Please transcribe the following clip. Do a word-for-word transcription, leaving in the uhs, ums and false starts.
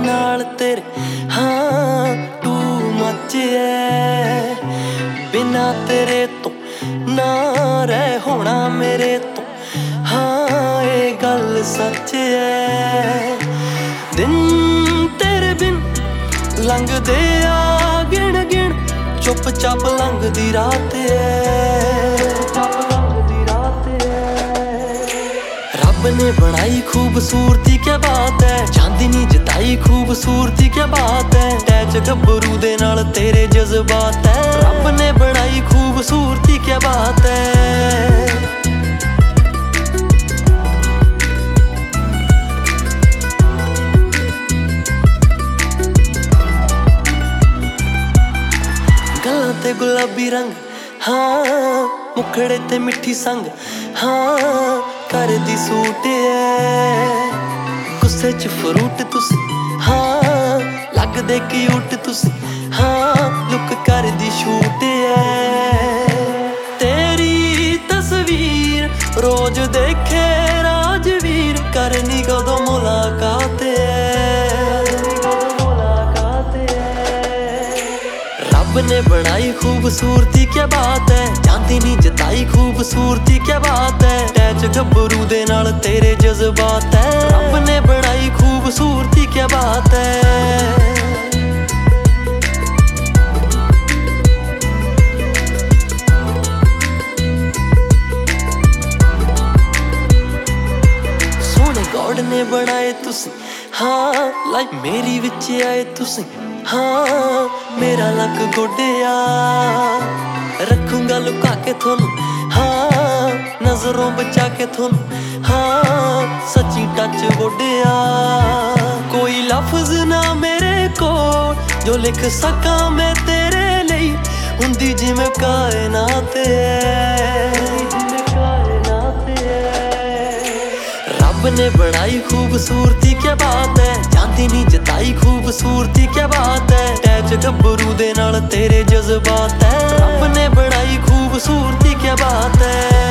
नाल तेरे हाँ टू मच है बिना तेरे तो ना रह होना मेरे तो हाँ ये गल सच है। दिन तेरे बिन लंघदे आ गिण गिण चुप चाप लंघदी रात है। रब ने बनाई खूबसूरती क्या बात है चांदनी जताई खूबसूरती क्या बात है टैच गब्बरू दे नाल तेरे जज्बात है। रब ने बनाई खूबसूरती क्या बात है। गल्लां ते गुलाबी रंग हाँ मुखड़े ते मिठी संग हाँ कर दी सूट है गुस्से च फ्रूट तुसी हाँ लगदे क्यूट तुसी हाँ लुक कर दी शूट है। तेरी तस्वीर रोज देखे राजवीर करनी कदों मुलाकात है। रब ने बनाई खूबसूरती क्या बात है चांदनी जताई खूबसूरती क्या बात है टैच गब्बरू दे नाल तेरे जज्बात है। रब ने बनाई खूबसूरती क्या बात है। सोने गॉड ने बनाए तुसी हाँ लाइफ मेरी विच आए तुसी हाँ मेरा लक गोडिया रखूंगा लुका के थोनू हाँ नजरों बचा के थोनू हाँ सच्ची टच गोडिया। कोई लफ्ज ना मेरे को जो लिख सका मैं तेरे लिए हुंदी जिवें कायनात है। रब ने बनाई खूबसूरती क्या बात है चांदनी जताई खूबसूरती क्या बात है टैच गब्बरू दे नाल तेरे जज्बात है। रब ने बनाई खूबसूरती क्या बात है।